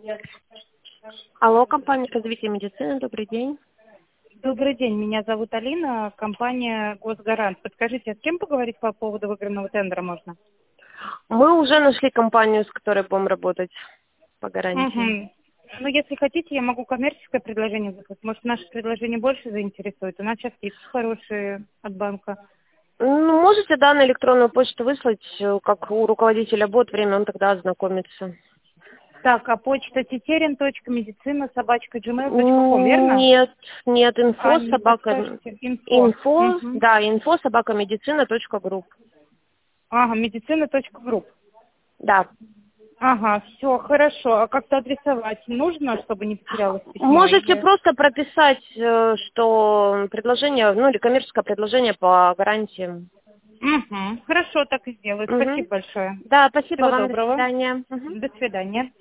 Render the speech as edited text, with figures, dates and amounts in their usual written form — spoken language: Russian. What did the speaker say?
Алло, компания развития медицины, добрый день. Добрый день, меня зовут Алина, компания «Госгарант». Подскажите, а с кем поговорить по поводу выигранного тендера можно? Мы уже нашли компанию, с которой будем работать по гарантии. Угу. Ну, если хотите, я могу коммерческое предложение заказать. Может, наше предложение больше заинтересует? У нас сейчас есть хорошие от банка. Ну, можете, да, на электронную почту выслать, как у руководителя будет время, он тогда ознакомится. Так, а почта teterin.medicina@gmail.com, верно? Нет, А, инфо, не собака, подскажете? Инфо. инфо, Угу. да, инфо, собака, медицина.групп. Ага, медицина.групп. Да. Ага, все, хорошо. А как-то адресовать нужно, чтобы не потерялось письмо? Можете Или... просто прописать, что предложение, ну, или коммерческое предложение по гарантии. Угу. Хорошо, так и сделаю. Мгм. Спасибо большое. Да, спасибо Всего вам, до доброго. свидания. Мгм. До свидания.